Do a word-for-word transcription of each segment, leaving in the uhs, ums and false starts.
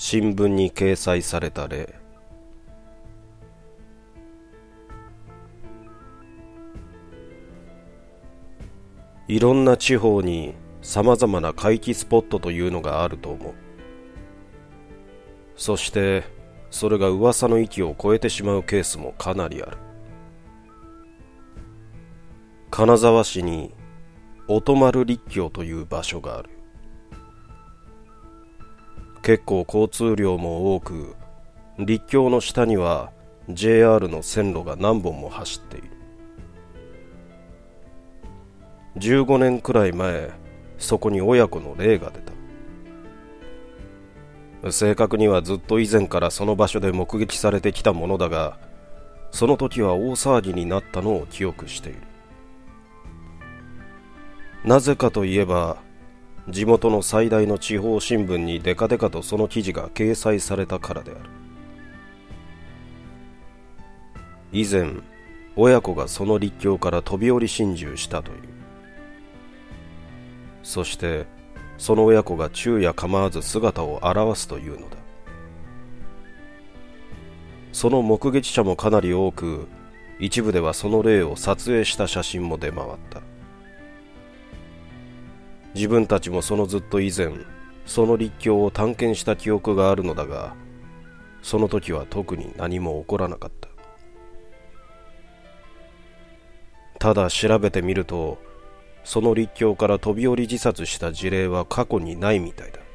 新聞に掲載された例。いろんな地方にさまざまな怪奇スポットというのがあると思う。そしてそれが噂の域を超えてしまうケースもかなりある。金沢市に音丸陸橋という場所がある。結構交通量も多く、陸橋の下には ジェイアール の線路が何本も走っている。じゅうごねんくらい前、そこに親子の霊が出た。正確にはずっと以前からその場所で目撃されてきたものだが、その時は大騒ぎになったのを記憶している。なぜかといえば、地元の最大の地方新聞にデカデカとその記事が掲載されたからである。以前、親子がその陸橋から飛び降り心中したという。そしてその親子が昼夜構わず姿を現すというのだ。その目撃者もかなり多く、一部ではその霊を撮影した写真も出回った。自分たちもそのずっと以前、その陸橋を探検した記憶があるのだが、その時は特に何も起こらなかった。ただ調べてみると、その陸橋から飛び降り自殺した事例は過去にないみたいだ。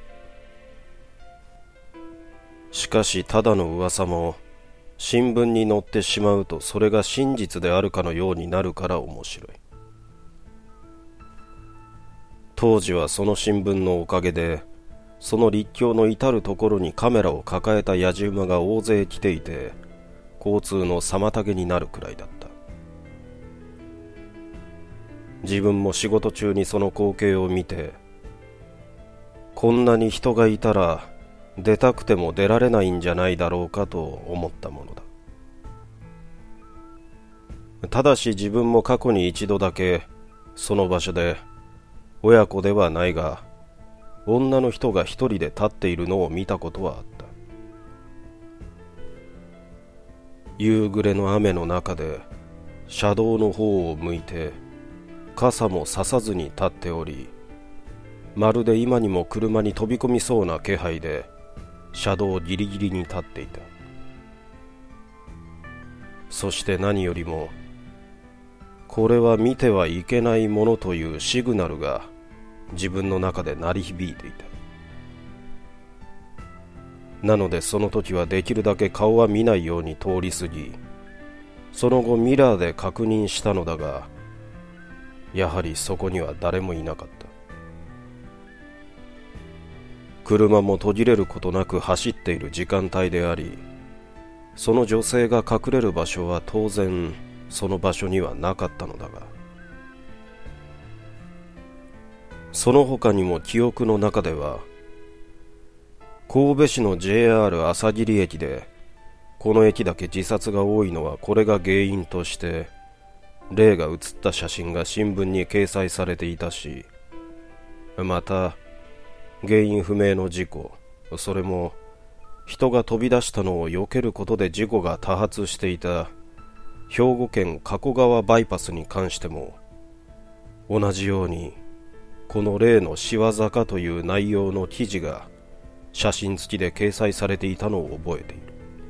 しかしただの噂も新聞に載ってしまうとそれが真実であるかのようになるから面白い。当時はその新聞のおかげで、その陸橋の至るところにカメラを抱えた野次馬が大勢来ていて、交通の妨げになるくらいだった。自分も仕事中にその光景を見て、こんなに人がいたら出たくても出られないんじゃないだろうかと思ったものだ。ただし自分も過去に一度だけその場所で、親子ではないが女の人が一人で立っているのを見たことはあった。夕暮れの雨の中で車道の方を向いて傘もささずに立っており、まるで今にも車に飛び込みそうな気配で車道ギリギリに立っていた。そして何よりも、これは見てはいけないものというシグナルが自分の中で鳴り響いていた。なのでその時はできるだけ顔は見ないように通り過ぎ、その後ミラーで確認したのだが、やはりそこには誰もいなかった。車も途切れることなく走っている時間帯であり、その女性が隠れる場所は当然その場所にはなかったのだが、その他にも記憶の中では、神戸市の ジェイアール 朝霧駅で、この駅だけ自殺が多いのはこれが原因として霊が写った写真が新聞に掲載されていたし、また原因不明の事故、それも人が飛び出したのを避けることで事故が多発していた兵庫県加古川バイパスに関しても、同じようにこの例の仕業かという内容の記事が写真付きで掲載されていたのを覚えている。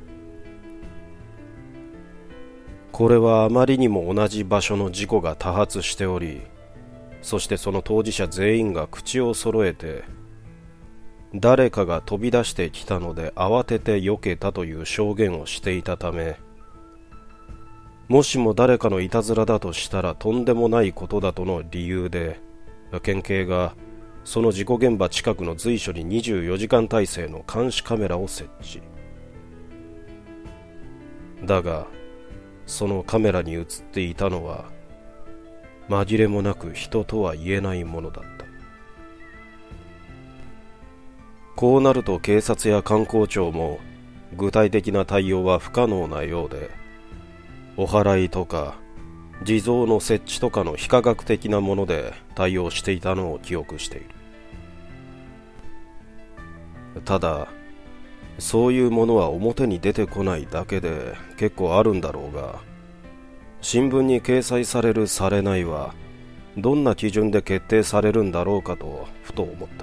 これはあまりにも同じ場所の事故が多発しており、そしてその当事者全員が口を揃えて、誰かが飛び出してきたので慌てて避けたという証言をしていたため、もしも誰かのいたずらだとしたらとんでもないことだとの理由で、県警がその事故現場近くの随所ににじゅうよじかん体制の監視カメラを設置。だがそのカメラに映っていたのは紛れもなく人とは言えないものだった。こうなると警察や観光庁も具体的な対応は不可能なようで、お祓いとか地蔵の設置とかの非科学的なもので対応していたのを記憶している。ただそういうものは表に出てこないだけで結構あるんだろうが、新聞に掲載されるされないはどんな基準で決定されるんだろうかとふと思った。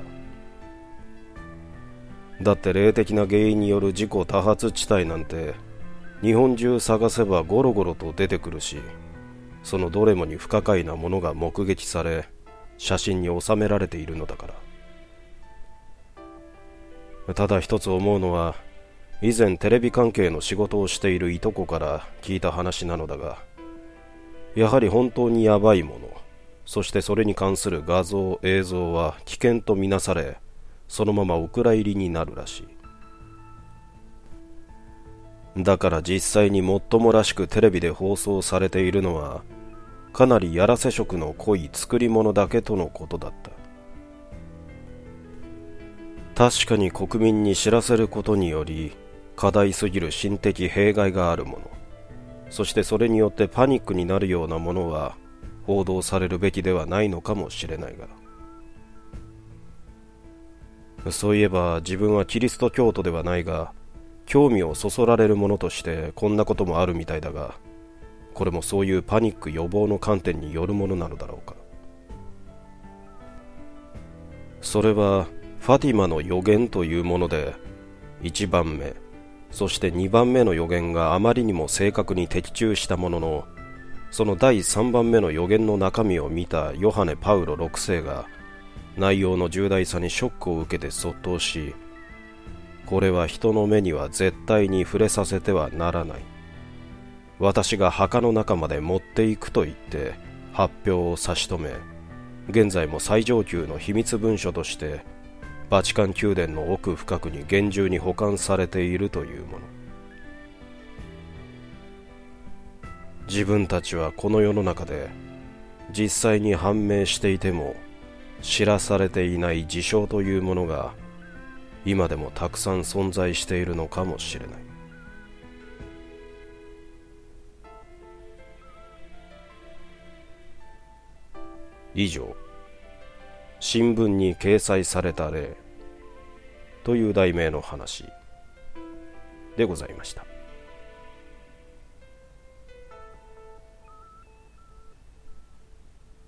だって霊的な原因による事故多発地帯なんて日本中探せばゴロゴロと出てくるし、そのどれもに不可解なものが目撃され写真に収められているのだから。ただ一つ思うのは、以前テレビ関係の仕事をしているいとこから聞いた話なのだが、やはり本当にヤバいもの、そしてそれに関する画像映像は危険とみなされ、そのままお蔵入りになるらしい。だから実際にもっともらしくテレビで放送されているのはかなりやらせ色の濃い作り物だけとのことだった。確かに国民に知らせることにより過大すぎる心的弊害があるもの、そしてそれによってパニックになるようなものは報道されるべきではないのかもしれないが、そういえば自分はキリスト教徒ではないが興味をそそられるものとしてこんなこともあるみたいだが、これもそういうパニック予防の観点によるものなのだろうか。それはファティマの予言というもので、いちばんめそしてにばんめの予言があまりにも正確に的中したものの、そのだいさんばんめの予言の中身を見たヨハネ・パウロろくせいが内容の重大さにショックを受けて卒倒し、これは人の目には絶対に触れさせてはならない、私が墓の中まで持っていくと言って発表を差し止め、現在も最上級の秘密文書としてバチカン宮殿の奥深くに厳重に保管されているというもの。自分たちはこの世の中で実際に判明していても知らされていない事象というものが今でもたくさん存在しているのかもしれない。以上、新聞に掲載された例という題名の話でございました。